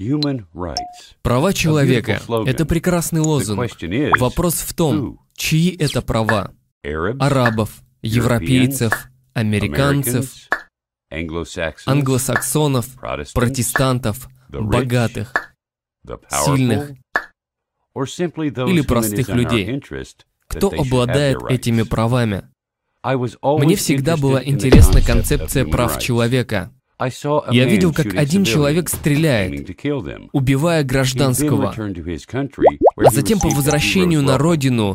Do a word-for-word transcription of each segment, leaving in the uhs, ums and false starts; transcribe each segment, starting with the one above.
Права человека – это прекрасный лозунг. Вопрос в том, чьи это права? Арабов, европейцев, американцев, англосаксонов, протестантов, богатых, сильных или простых людей? Кто обладает этими правами? Мне всегда была интересна концепция прав человека. Я видел, как один человек стреляет, убивая гражданского, а затем по возвращению на родину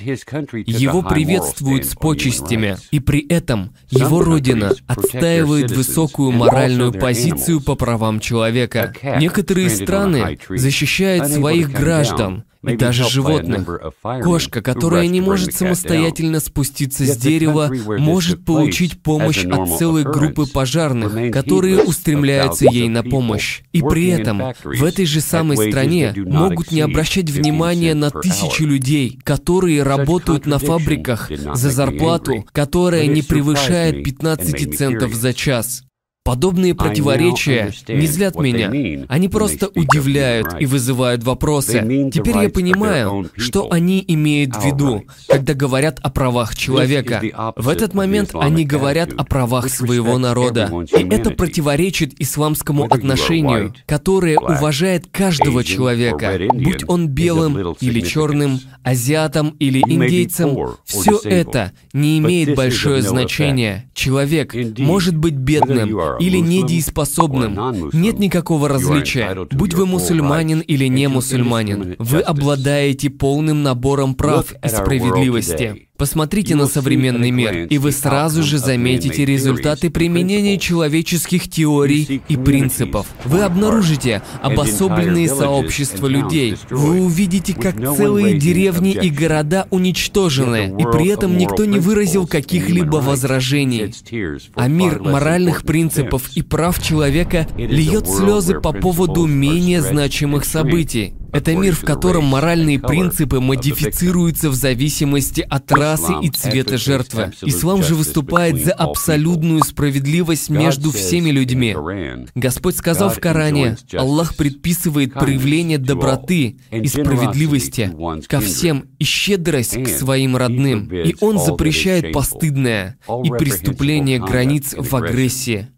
его приветствуют с почестями, и при этом его родина отстаивает высокую моральную позицию по правам человека. Некоторые страны защищают своих граждан и даже животных. Кошка, которая не может самостоятельно спуститься с дерева, может получить помощь от целой группы пожарных, которые устремляются ей на помощь. И при этом в этой же самой стране могут не обращать внимания на тысячи людей, которые работают на фабриках за зарплату, которая не превышает пятнадцати центов за час. Подобные противоречия не злят меня, они просто удивляют и вызывают вопросы. Теперь я понимаю, что они имеют в виду, когда говорят о правах человека. В этот момент они говорят о правах своего народа. И это противоречит исламскому отношению, которое уважает каждого человека, будь он белым или черным, азиатом или индейцем. Все это не имеет большое значение. Человек может быть бедным или недееспособным. Нет никакого различия. Будь вы мусульманин или не мусульманин, вы обладаете полным набором прав и справедливости. Посмотрите на современный мир, и вы сразу же заметите результаты применения человеческих теорий и принципов. Вы обнаружите обособленные сообщества людей. Вы увидите, как целые деревни и города уничтожены, и при этом никто не выразил каких-либо возражений. А мир моральных принципов и прав человека льет слезы по поводу менее значимых событий. Это мир, в котором моральные принципы модифицируются в зависимости от расы и цвета жертвы. Ислам же выступает за абсолютную справедливость между всеми людьми. Господь сказал в Коране: Аллах предписывает проявление доброты и справедливости ко всем и щедрость к своим родным, и Он запрещает постыдное и преступление границ в агрессии.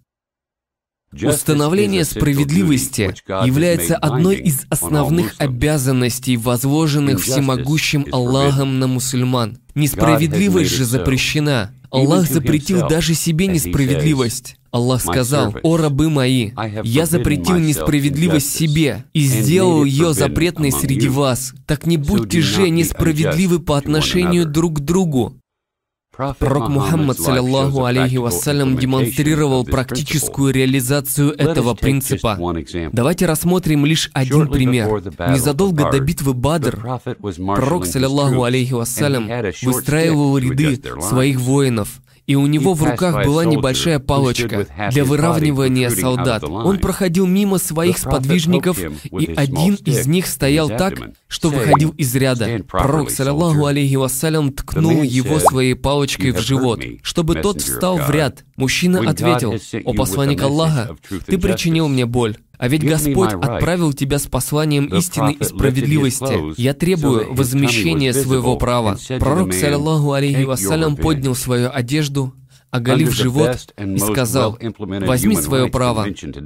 Установление справедливости является одной из основных обязанностей, возложенных всемогущим Аллахом на мусульман. Несправедливость же запрещена. Аллах запретил даже себе несправедливость. Аллах сказал: «О рабы мои, я запретил несправедливость себе и сделал ее запретной среди вас. Так не будьте же несправедливы по отношению друг к другу». Пророк Мухаммад, саллиллаху алейхи вассалям, демонстрировал практическую реализацию этого принципа. Давайте рассмотрим лишь один пример. Незадолго до битвы Бадр пророк, саллиллаху алейхи вассалям, выстраивал ряды своих воинов, и у него в руках была небольшая палочка для выравнивания солдат. Он проходил мимо своих сподвижников, и один из них стоял так, что выходил из ряда. Пророк, саллиллаху алейхи вассалям, ткнул его своей палочкой в живот, чтобы тот встал в ряд. Мужчина ответил: «О посланник Аллаха, ты причинил мне боль. А ведь Господь отправил тебя с посланием истины и справедливости. Я требую возмещения своего права». Пророк, саллиллаху алейхи вассалям, поднял свою одежду, оголив живот, и сказал: «Возьми свое право».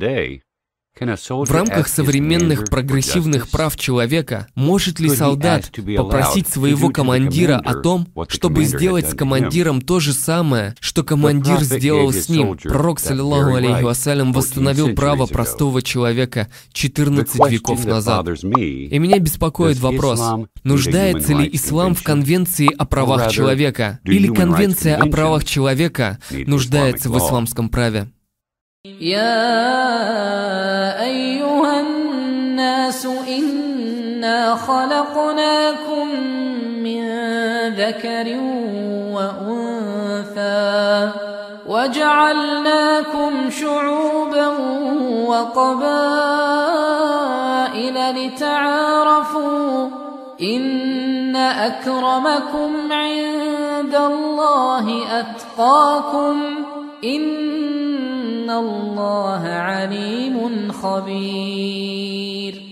В рамках современных прогрессивных прав человека, может ли солдат попросить своего командира о том, чтобы сделать с командиром то же самое, что командир сделал с ним? Пророк, саллиллаху алейхи вассалям, восстановил право простого человека четырнадцать веков назад. И меня беспокоит вопрос: нуждается ли ислам в конвенции о правах человека? Или конвенция о правах человека нуждается в исламском праве? يا أيها الناس إنا خلقناكم من ذكر وأنثى وجعلناكم شعوبا وقبائل لتعارفوا إن أكرمكم عند الله أتقاكم إن إن الله عليم خبير.